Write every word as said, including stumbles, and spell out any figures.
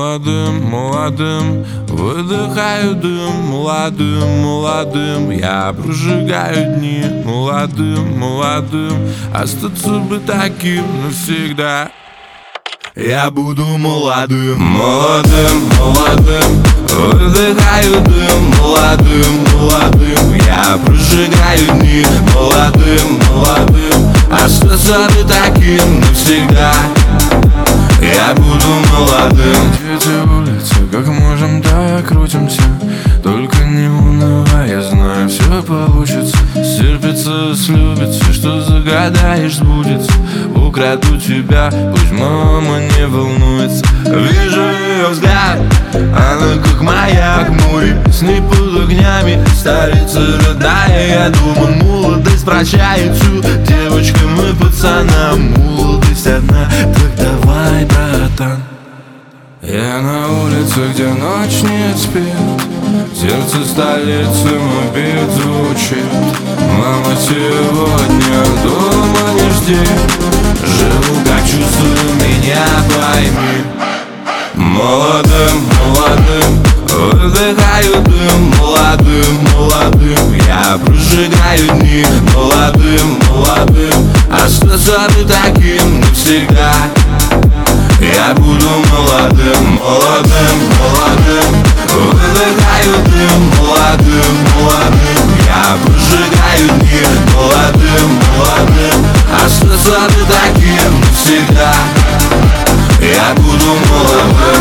Молодым, молодым, выдыхаю дым. Молодым, молодым, я прожигаю дни. Молодым, молодым, остаться бы таким навсегда. Я буду молодым, молодым, молодым, выдыхаю дым. Молодым, молодым, я прожигаю дни. Молодым, молодым, остаться бы таким навсегда. Я буду молодым. Дети улицы, как можем, так крутимся. Только не унывай, я знаю, все получится. Стерпится, слюбится, что загадаешь, сбудется. Украду тебя, пусть мама не волнуется. Вижу ее взгляд, она как маяк мой. Сны под огнями, столица родная. Я думаю, молодость прощает всю девочкам и пацанам. Молодость одна, так давай, братан. Я на улице, где ночь не спит, сердце столицы мой бит звучит. Мама, сегодня дома не жди, живу как чувствую, меня пойми. Молодым, молодым, выдыхаю дым. Молодым, молодым, я прожигаю дни. Молодым, молодым, остаться бы таким навсегда. Я буду молодым, молодым, молодым, выдыхаю дым. Молодым, молодым, я прожигаю дни. Молодым, молодым, остаться бы таким навсегда. Я буду молодым.